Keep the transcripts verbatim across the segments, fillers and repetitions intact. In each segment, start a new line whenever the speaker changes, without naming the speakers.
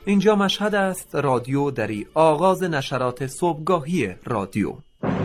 اینجا مشهد است، رادیو دری، آغاز نشرات صبحگاهی رادیو.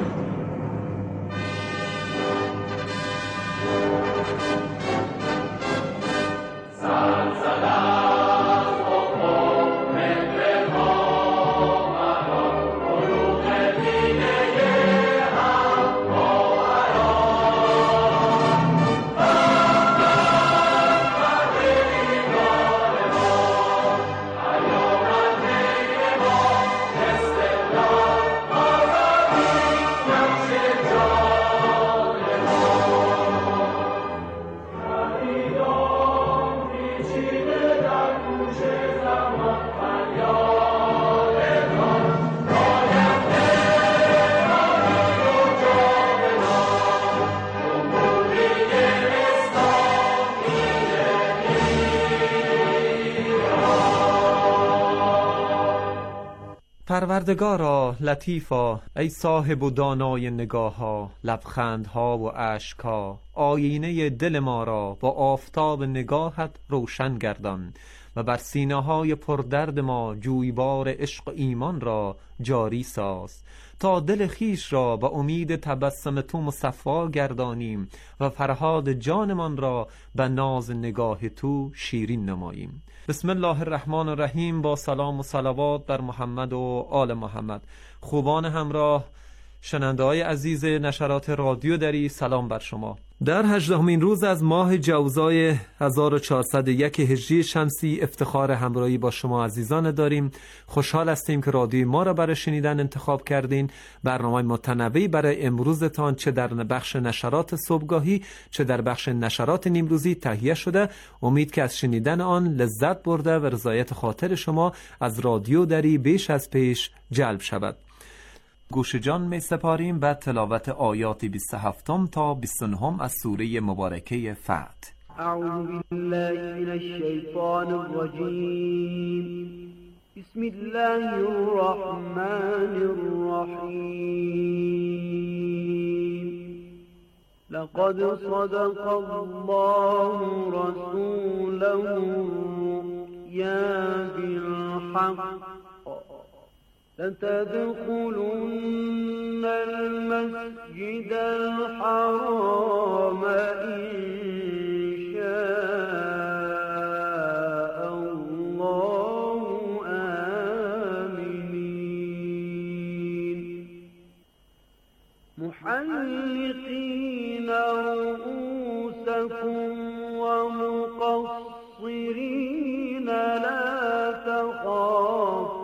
پروردگارا، لطیفا، ای صاحب و دانای نگاه‌ها، لبخندها و اشک‌ها، آینه دل ما را با آفتاب نگاهت روشن گردان و بر سینه‌های پردرد ما جویبار عشق و ایمان را جاری ساز، تا دل خیش را با امید تبسم تو مصفا گردانیم و فرهاد جانمان را به ناز نگاه تو شیرین نماییم. بسم الله الرحمن الرحیم. با سلام و صلوات بر محمد و آل محمد. خوبان همراه، شنونده‌های عزیز نشرات رادیو دری، سلام بر شما. در هجدهمین روز از ماه جوزای هزار و چهارصد و یک هجری شمسی افتخار همراهی با شما عزیزان داریم. خوشحال هستیم که رادیوی ما را برای شنیدن انتخاب کردین. برنامه متنوعی برای امروزتان چه در بخش نشرات صبحگاهی چه در بخش نشرات نیمروزی تهیه شده. امید که از شنیدن آن لذت برده و رضایت خاطر شما از رادیو دری بیش از پیش جلب شود. گوش جان می سپاریم به تلاوت آیات بیست و هفت تا بیست و نه از سوره مبارکه فتح.
اعوذ بالله من الشیطان الرجیم. بسم الله الرحمن الرحیم. لقد صدق الله رسوله الرؤيا بالحق لتدخلن المسجد الحرام إن شاء الله آمنين محلقين رؤوسكم ومقصرين لا تخافون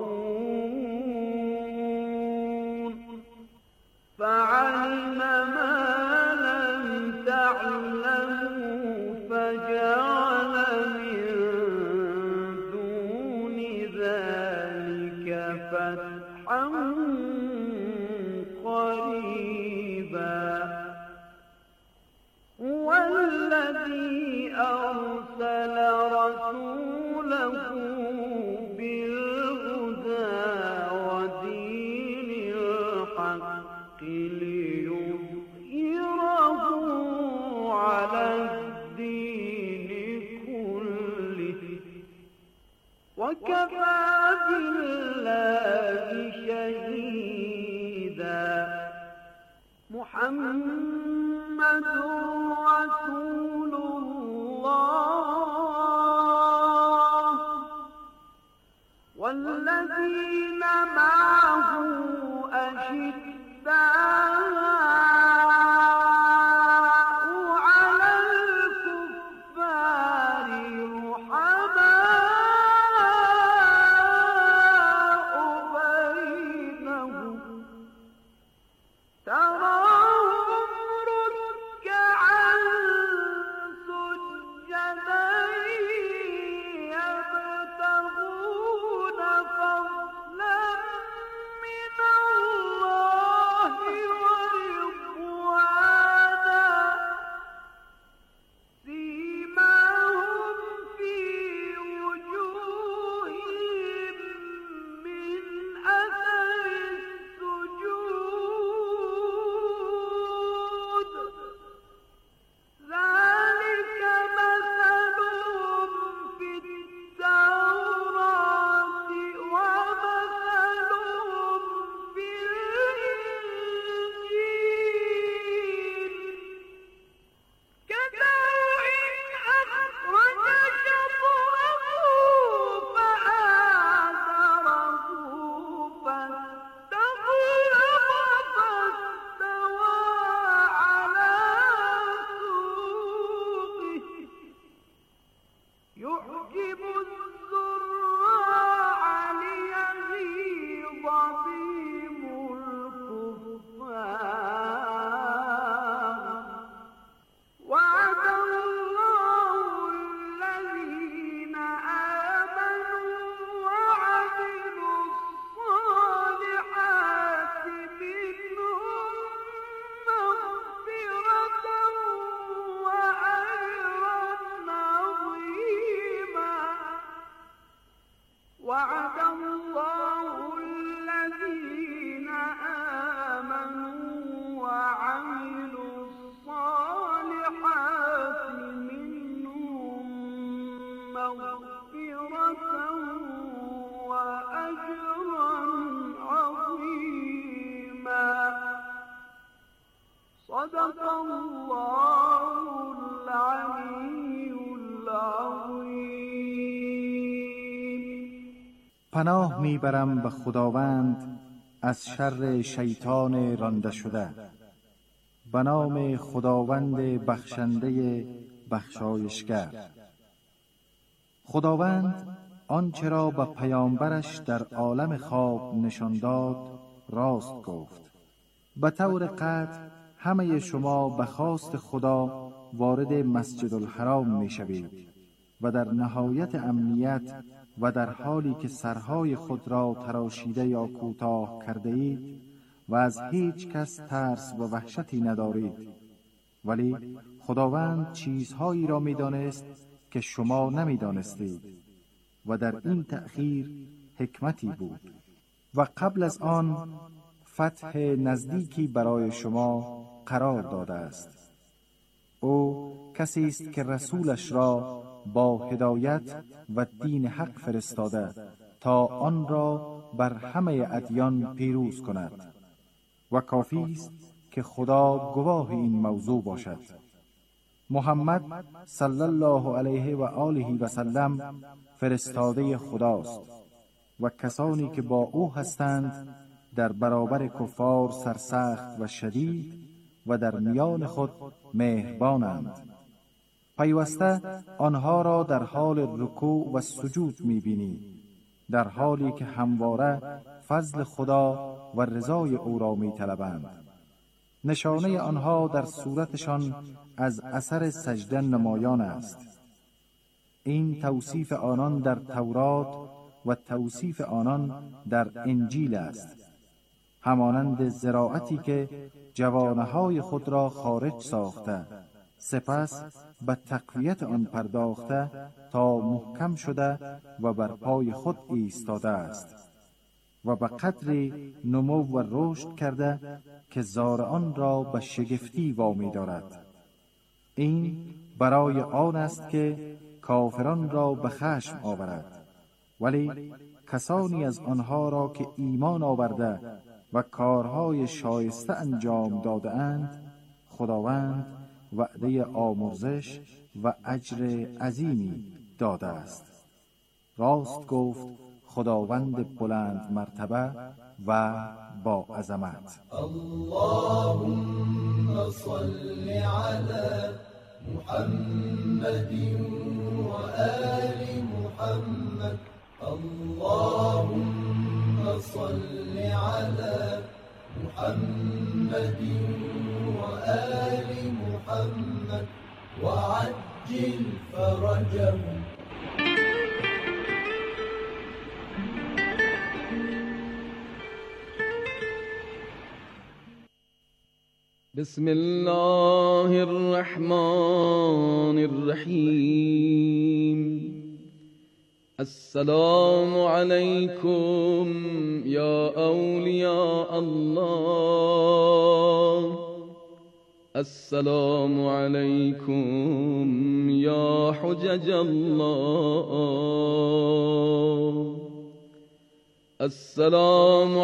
فعلم ما لم تعلموا فجعل من دون ذلك فتحا قريبا هو الذي أرسل رسوله بالهدى ودين الحق ليظهره على الدين كله وكفى بالله شهيدا محمد رسول الله والذين معه أشداء صدق الله العلی العظیم.
پناه میبرم به خداوند از شر شیطان رانده شده. به نام خداوند بخشنده بخشایشگر. خداوند آنچه را به پیامبرش در عالم خواب نشان داد راست گفت. به طور قطع همه شما به خواست خدا وارد مسجد الحرام می شوید و در نهایت امنیت و در حالی که سرهای خود را تراشیده یا کوتاه کرده اید و از هیچ کس ترس و وحشتی ندارید. ولی خداوند چیزهایی را می دانست که شما نمی دانستید و در این تأخیر حکمتی بود. و قبل از آن فتح نزدیکی برای شما قرار داده است. او کسی است که رسولش را با هدایت و دین حق فرستاده تا آن را بر همه ادیان پیروز کند و کافی است که خدا گواه این موضوع باشد. محمد صلی الله علیه و آله و سلم فرستاده خداست و کسانی که با او هستند در برابر کفار سرسخت و شدید و در میان خود مهربانند. پیوسته آنها را در حال رکوع و سجود می‌بینی، در حالی که همواره فضل خدا و رضای او را می‌طلبند. نشانه آنها در صورتشان از اثر سجده نمایان است. این توصیف آنان در تورات و توصیف آنان در انجیل است. همانند زراعتی که جوانه‌های خود را خارج ساخته سپس به تقویت آن پرداخته تا محکم شده و بر پای خود ایستاده است و به قدری نمو و رشد کرده که زار آن را به شگفتی وامی دارد. این برای آن است که کافران را به خشم آورد، ولی کسانی از آنها را که ایمان آورده و کارهای شایسته انجام داده اند خداوند وعده آمرزش و اجر عظیمی داده است. راست گفت خداوند بلند مرتبه و با عظمت.
اللهم صل علی محمد و آل محمد. اللهم صل علی محمد و آل محمد و عجل فرجهم.
بسم الله الرحمن الرحیم. السلام علیکم یا اولیاء الله. السلام علیکم یا حجج الله. السلام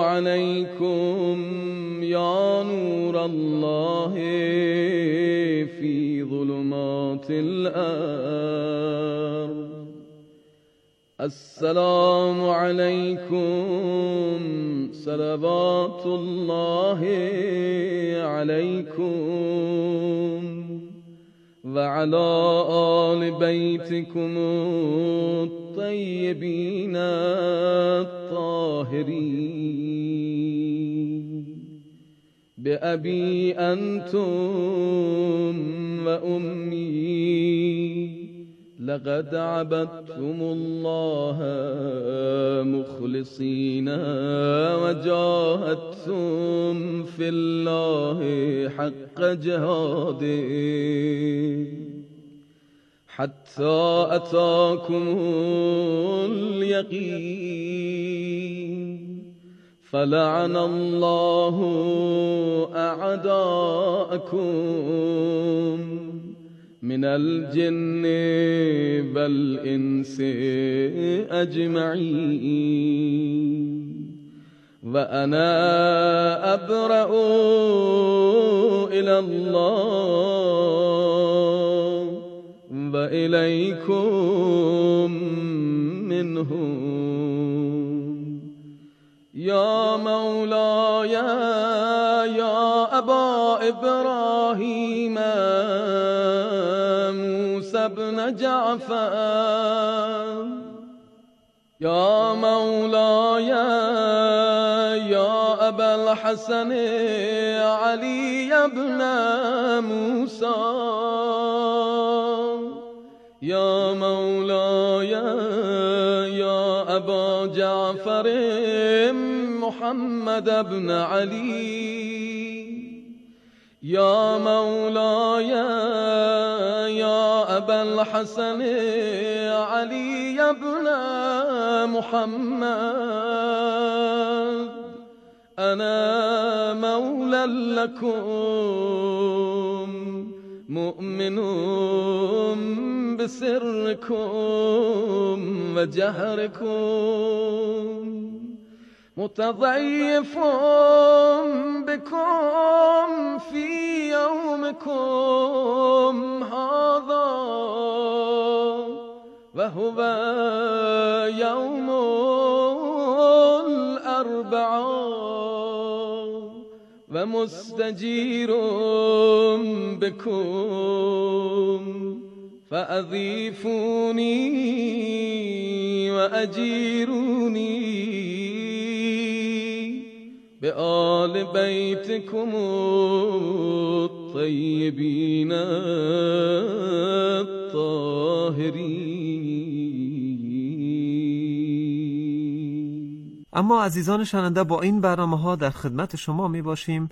علیکم یا نور الله فی ظلمات الارض. السلام علیکم صلوات الله علیکم و علی آل بیتکم الطیبین الطاهرین. بأبی انتم و امی لقد عبدتم الله مخلصین و جاهدتم فی الله حق جهاده حتی اتاکم الیقین. فلعن الله اعداءکم من الجن والانس اجمعین. و انا ابرأ إلى الله وإليكم منهم. يا مولاي يا أبا إبراهيم موسى بن جعفر، يا مولاي يا أبا الحسن علي بن موسى، يا مولاي يا أبا جعفر محمد بن علي، يا مولاي يا أبا الحسن علي بن محمد، أنا مولى لكم مؤمن بسركم وجهركم، متضيف بكم في يومكم هذا، وهو يوم الأربعاء، ومستجير بكم، فأضيفوني وأجيروني بآل بيتكم الطيبين الطاهرين.
اما عزیزان شنونده با این برنامه ها در خدمت شما می باشیم.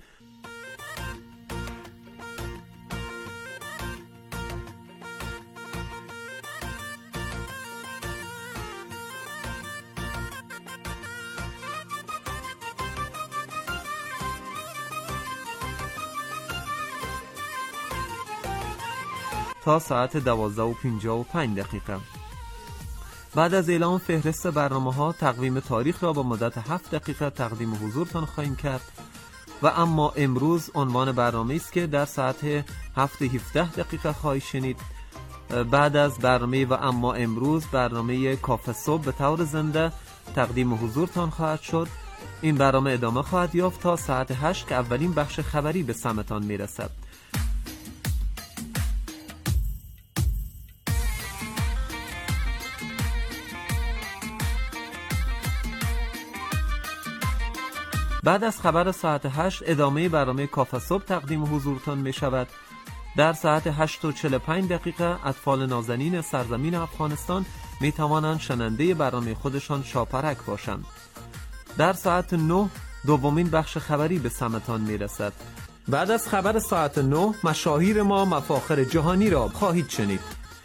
تا ساعت دوازده و پنجاه و پنج دقیقه. بعد از اعلام فهرست برنامه ها تقویم تاریخ را با مدت هفت دقیقه تقدیم حضورتان خواهیم کرد و اما امروز عنوان برنامه است که در ساعت هفت و هفده دقیقه خواهید شنید. بعد از برنامه و اما امروز برنامه کافه صبح به طور زنده تقدیم حضورتان خواهد شد. این برنامه ادامه خواهد یافت تا ساعت هشت که اولین بخش خبری به سمتان میرسد. بعد از خبر ساعت هشت ادامه برنامه کافه صبح تقدیم حضورتان می شود. در ساعت هشت و چهل و پنج دقیقه اطفال نازنین سرزمین افغانستان می توانند شننده برنامه خودشان شاپرک باشند. در ساعت نه دومین بخش خبری به سمتان می رسد. بعد از خبر ساعت نه مشاهیر ما مفاخر جهانی را خواهید شنید.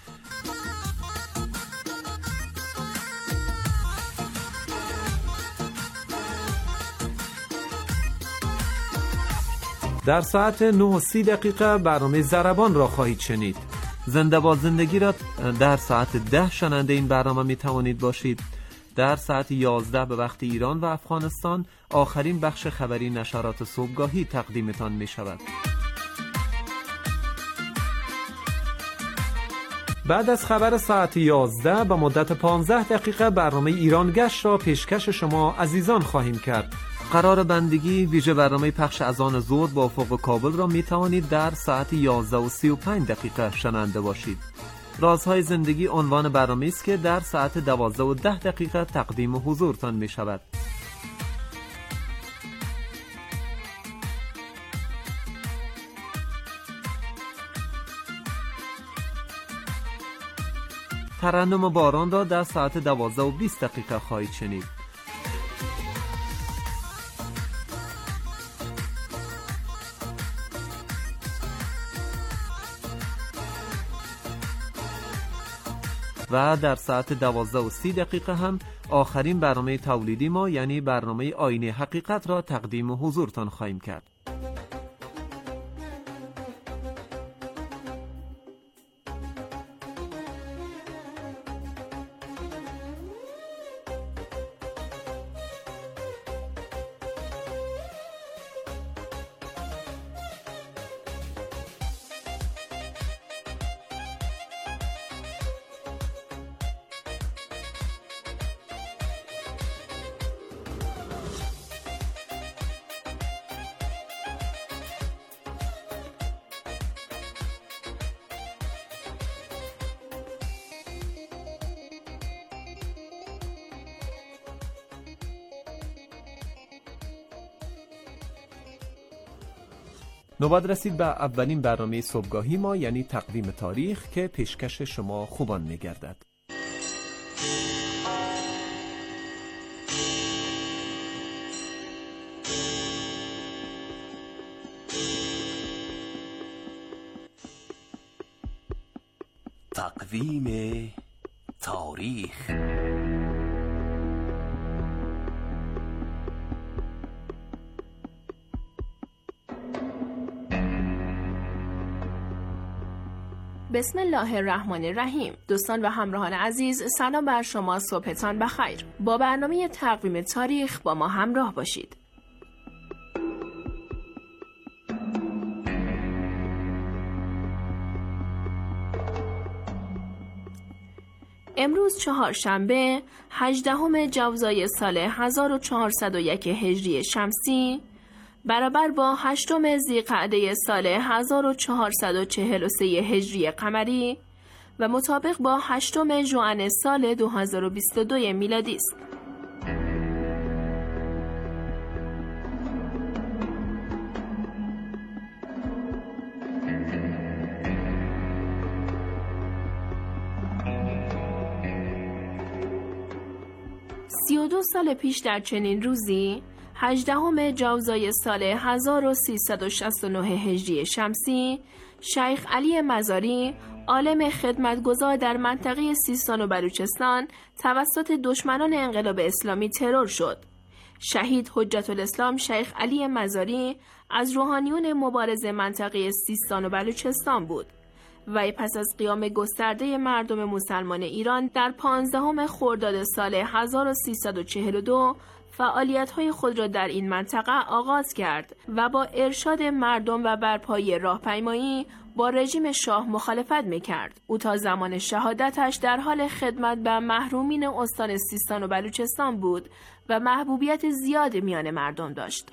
در ساعت نه و سی دقیقه برنامه ضربان را خواهید شنید. زنده با زندگی را در ساعت ده شننده این برنامه می توانید باشید. در ساعت یازده به وقت ایران و افغانستان آخرین بخش خبری نشرات صبحگاهی تقدیمتان می شود. بعد از خبر ساعت یازده به مدت پانزده دقیقه برنامه ایران گشت را پیشکش شما عزیزان خواهیم کرد. قرار بندگی ویژه برنامه پخش اذان ظهر با افق کابل را می توانید در ساعت یازده و سی و پنج دقیقه شنونده باشید. رازهای زندگی عنوان برنامه است که در ساعت دوازده و ده دقیقه تقدیم حضورتان می شود. ترنم باران را در ساعت دوازده و بیست دقیقه خواهید شنید. و در ساعت دوازده و سی دقیقه هم آخرین برنامه تولیدی ما یعنی برنامه آینه حقیقت را تقدیم حضورتان خواهیم کرد. نوبت رسید به اولین برنامه صبحگاهی ما، یعنی تقویم تاریخ که پیشکش شما خوبان می‌گردد.
تقویم تاریخ.
بسم الله الرحمن الرحیم. دوستان و همراهان عزیز، سلام بر شما، صبحتان بخیر. با برنامه تقویم تاریخ با ما همراه باشید. امروز چهارشنبه هجدهم جوزای سال هزار و چهارصد و یک هجری شمسی برابر با هشتم ذیقعده سال هزار و چهارصد و چهل و سه هجری قمری و مطابق با هشتم ژوئن سال دو هزار و بیست و دو میلادی است. سی و دو سال پیش در چنین روزی، هجدهم جوزای سال هزار و سیصد و شصت و نه هجری شمسی، شیخ علی مزاری، عالم خدمتگزار در منطقه سیستان و بلوچستان، توسط دشمنان انقلاب اسلامی ترور شد. شهید حجت الاسلام شیخ علی مزاری از روحانیون مبارز منطقه سیستان و بلوچستان بود. وی پس از قیام گسترده مردم مسلمان ایران در پانزدهم خرداد سال هزار و سیصد و چهل و دو فعالیت‌های خود را در این منطقه آغاز کرد و با ارشاد مردم و برپایی راهپیمایی با رژیم شاه مخالفت می‌کرد. او تا زمان شهادتش در حال خدمت به محرومین استان سیستان و بلوچستان بود و محبوبیت زیاد میان مردم داشت.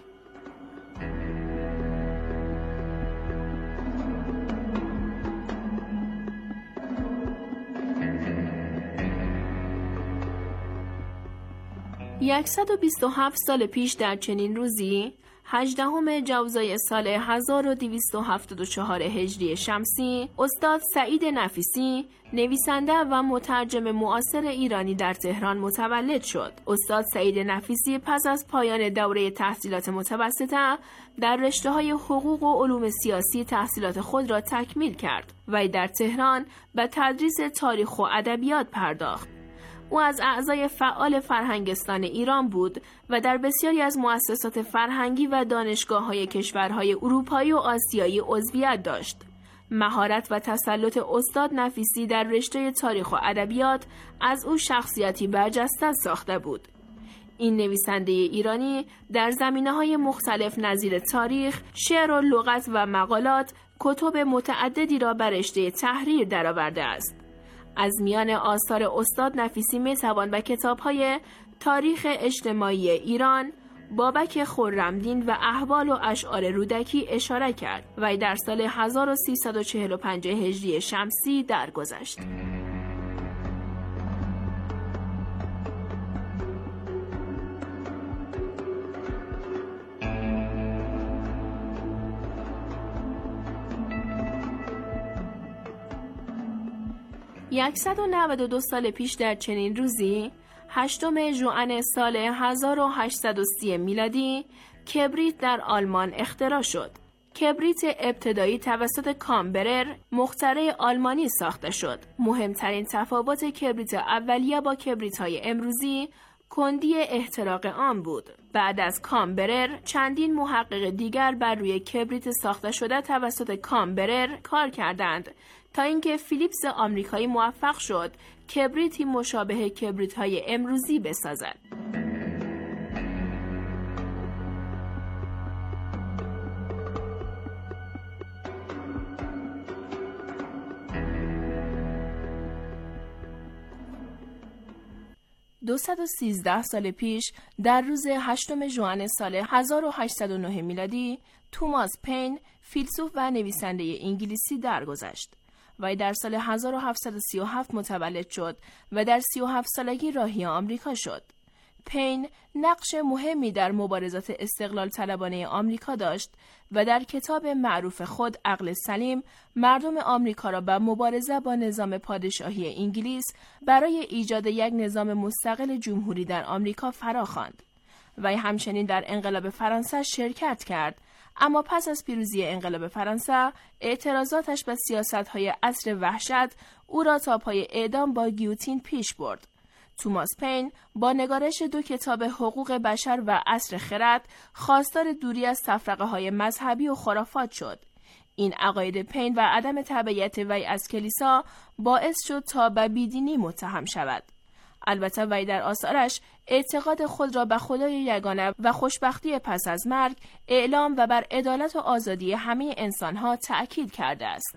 صد و بیست و هفت سال پیش در چنین روزی، هجدهم جوزای سال هزار و دویست و هفتاد و چهار هجری شمسی، استاد سعید نفیسی، نویسنده و مترجم معاصر ایرانی در تهران متولد شد. استاد سعید نفیسی پس از پایان دوره تحصیلات متوسطه در رشته‌های حقوق و علوم سیاسی تحصیلات خود را تکمیل کرد و در تهران به تدریس تاریخ و ادبیات پرداخت. او از اعضای فعال فرهنگستان ایران بود و در بسیاری از مؤسسات فرهنگی و دانشگاه‌های کشورهای اروپایی و آسیایی عضویت داشت. مهارت و تسلط استاد نفیسی در رشته تاریخ و ادبیات از او شخصیتی برجسته ساخته بود. این نویسنده ایرانی در زمینه‌های مختلف نظیر تاریخ، شعر و لغت و مقالات کتب متعددی را بر رشته تحریر درآورده است. از میان آثار استاد نفیسی می توان به کتاب‌های تاریخ اجتماعی ایران، بابک خرمدین و احوال و اشعار رودکی اشاره کرد و در سال هزار و سیصد و چهل و پنج هجری شمسی درگذشت. صد و نود و دو سال پیش در چنین روزی، هشتم ژوئن سال هزار و هشتصد و سی میلادی، کبریت در آلمان اختراع شد. کبریت ابتدایی توسط کامبرر، مخترع آلمانی ساخته شد. مهمترین تفاوت کبریت اولیه با کبریت‌های امروزی کندی احتراق آن بود. بعد از کامبرر، چندین محقق دیگر بر روی کبریت ساخته شده توسط کامبرر کار کردند تا اینکه فیلیپس آمریکایی موفق شد کبریتی مشابه کبریت‌های امروزی بسازد. دویست و سیزده سال پیش در روز هشتم ژوئن سال هزار و هشتصد و نه میلادی، توماس پین، فیلسوف و نویسنده انگلیسی درگذشت. وی در سال هزار و هفتصد و سی و هفت متولد شد و در سی و هفت سالگی راهی آمریکا شد. پین نقش مهمی در مبارزات استقلال طلبانه آمریکا داشت و در کتاب معروف خود عقل سلیم مردم آمریکا را به مبارزه با نظام پادشاهی انگلیس برای ایجاد یک نظام مستقل جمهوری در آمریکا فراخواند. وی همچنین در انقلاب فرانسه شرکت کرد، اما پس از پیروزی انقلاب فرانسه اعتراضاتش به سیاست‌های عصر وحشت او را تا پای اعدام با گیوتین پیش برد. توماس پین با نگارش دو کتاب حقوق بشر و عصر خرد خواستار دوری از تفرقه‌های مذهبی و خرافات شد. این عقاید پین و عدم تبعیت وی از کلیسا باعث شد تا به بیدینی متهم شود. البته وی در آثارش اعتقاد خود را به خدای یگانه و خوشبختی پس از مرگ اعلام و بر عدالت و آزادی همه انسان‌ها تأکید کرده است.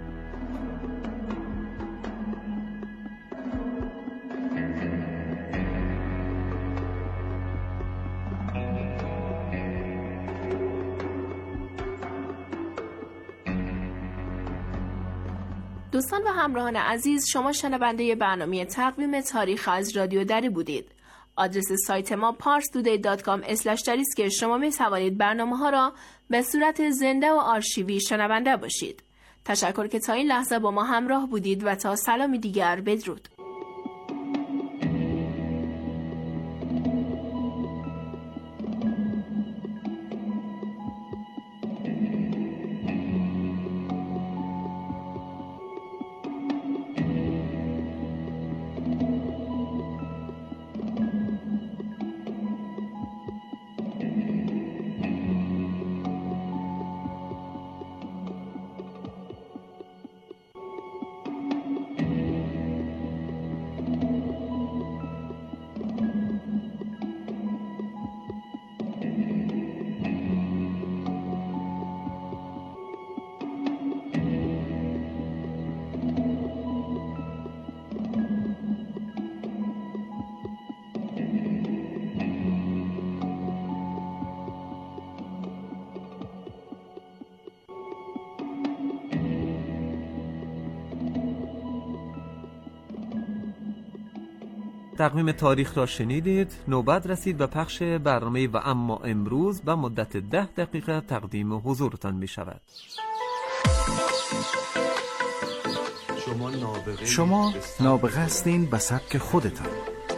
دوستان و همراهان عزیز، شما شنونده برنامه تقویم تاریخ از رادیو دری بودید. آدرس سایت ما پارس تودی دات کام اسلش دری است که شما می توانید برنامه ها را به صورت زنده و آرشیوی شنونده باشید. تشکر که تا این لحظه با ما همراه بودید و تا سلامی دیگر بدرود.
تقویم تاریخ را شنیدید. نوبت رسید به پخش برنامه و اما امروز به مدت ده دقیقه تقدیم حضورتان می شود.
شما نابغه, شما نابغه هستین به سبک خودتان.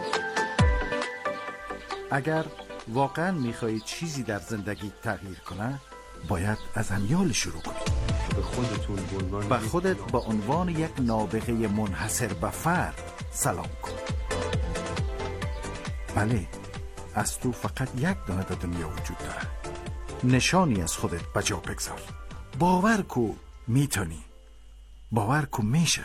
اگر واقعا می خواهید چیزی در زندگی تغییر کنه، باید از امیال شروع کنید. به خودتون به خودت با عنوان یک نابغه منحصر به فرد سلام کن. بله، از تو فقط یک دانه در دنیا وجود داره. نشانی از خودت بجا بگذار. باور کو میتونی. باور کو میشه.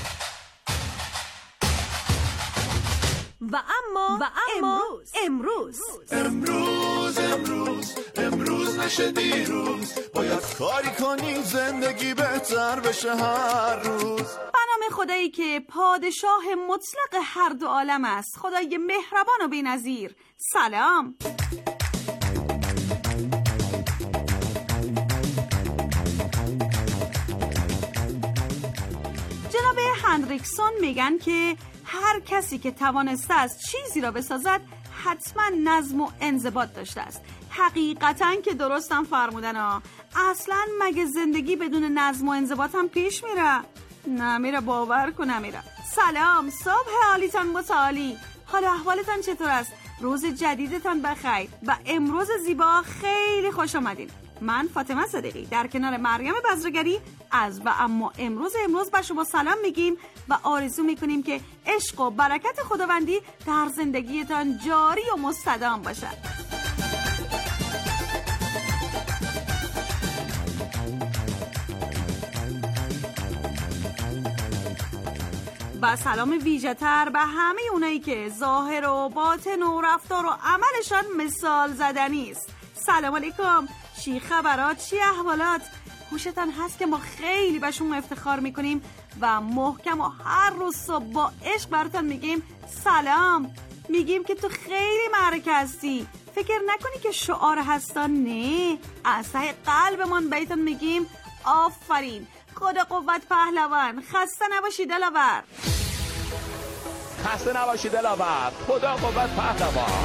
و اما و اما امروز
امروز امروز امروز نشه دیروز، باید کاری کنیم زندگی بهتر بشه هر روز.
برنامه خدایی که پادشاه مطلق هر دو عالم است، خدای مهربان و بی‌نظیر. سلام. جناب هندریکسون میگن که هر کسی که توانسته است چیزی را بسازد حتما نظم و انضباط داشته است. حقیقتا که درستم فرمودن ها. اصلا مگه زندگی بدون نظم و انضباط هم پیش میره؟ نمیره، باور کن نمیره. سلام، صبح حالیتان متعالی. حال احوالتان چطور است؟ روز جدیدتان بخیر و امروز زیبا خیلی خوش آمدین. من فاطمه صدیقی در کنار مریم بزرگری از و اما امروز امروز به شما سلام میگیم و آرزو میکنیم که عشق و برکت خداوندی در زندگیتان جاری و مستدام باشد. و سلام ویژه‌تر به همه اونایی که ظاهر و باطن و رفتار و عملشان مثال زدنی است. سلام علیکم، چی خبرات، چی احوالات؟ خوشتان هست که ما خیلی به شما افتخار میکنیم و محکم و هر روز صبح با عشق براتون میگیم سلام. میگیم که تو خیلی معرکه هستی، فکر نکنی که شعار هستان، نه، از ته قلبمون بهتون میگیم آفرین، خدا قوت پهلوان، خسته نباشی دلاور.
خسته نباشی دلاور. خدا قوت پهلوان.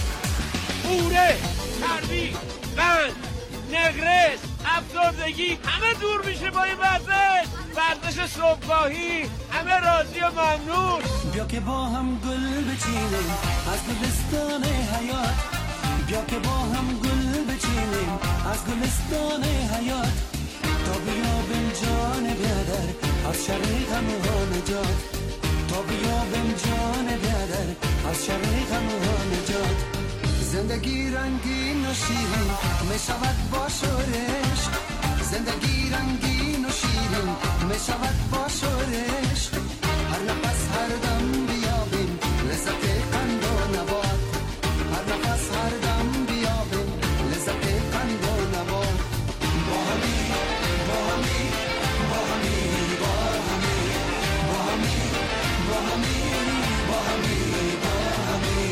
قوره، چربی، قند، نقرس، افسردگی همه دور میشه با این ورزش. ورزش صبحگاهی همه راضی و ممنون.
بیا که با هم گل بچینیم از گلستان حیات. بیا که با هم گل بچینیم از گلستان حیات. تا بیابیم جان بیادر از شر غم ها نجات. تا بیابیم جان بیادر از شر غم ها نجات. زندگی رنگین و شیرین می شود با شورش. زندگی رنگین و شیرین می شود با شورش. هر نفس هر دم بیابیم لذت قند و نبات. هر نفس هر دم بیابیم لذت قند و نبات. با همی با همی با همی با همی با همی با همی با همی با همی.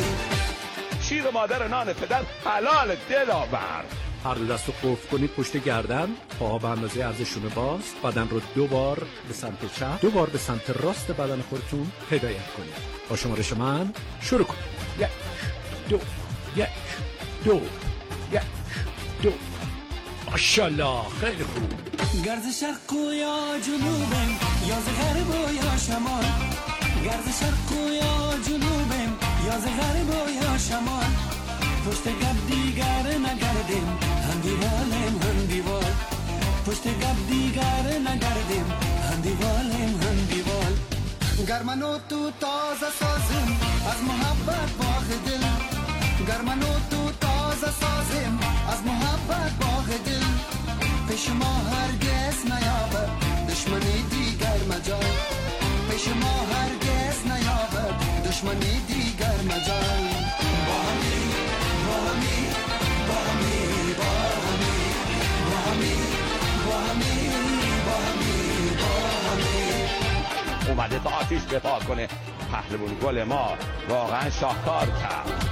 شیر مادر نان پدر حلال دلاور.
هر دو دست رو قفل کنید پشت گردن، پاها به اندازه عرض شونه باز، بدن رو دو بار به سمت چپ، دو بار به سمت راست بدن خودتون هدایت کنید. با شمارش من شروع کنید. یک دو یک دو یک دو. ماشاءالله خیلی خوب.
گرز شرق و یا جنوبم یا ز غرب و یا شمال. گرز شرق و یا جنوبم یا ز غرب و یا شمال. پشت گب دیگر نگردیم هم دیوالیم هم دیوال. پشت گب دیگر نگردیم هم دیوالیم هم دیوال. گر من و تو تازه سازیم از محبت باغ دل. گر من و تو تازه سازیم از محبت باغ دل. پیش ما هرگز نیابد دشمنی دیگر مجال. پیش ما هرگز نیابد دشمنی دیگر مجال. با همی با همی با همی با همی با همی با همی با همی با همی.
اومده تا آتیش دفاع کنه. پهلوان گل ما واقعا شاهکار کرد.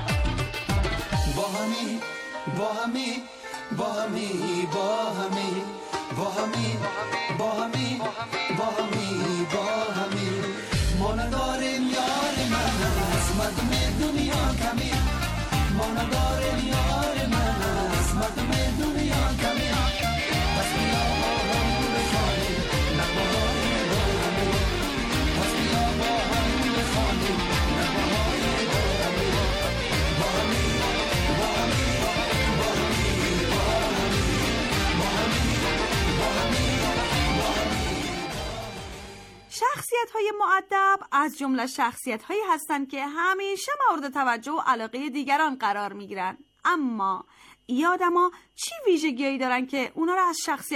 با همی با همی با همی با همی با همی با همی با همی با همی. ما نداریم یار من از مردم دنیا کمی. ما نداریم یار من از مردم دنیا کمی. پس بیا با هم بخوانیم نغمه های با همی. پس بیا با هم بخوانیم نغمه های با همی. با همی با همی با همی با همی با همی با همی با همی.
شخصیت‌های مؤدب از جمله شخصیت‌هایی هستند که همیشه مورد توجه و علاقه دیگران قرار می‌گیرند. اما این آدم‌ها چی ویژگی‌هایی دارن که اونا رو از شخصیت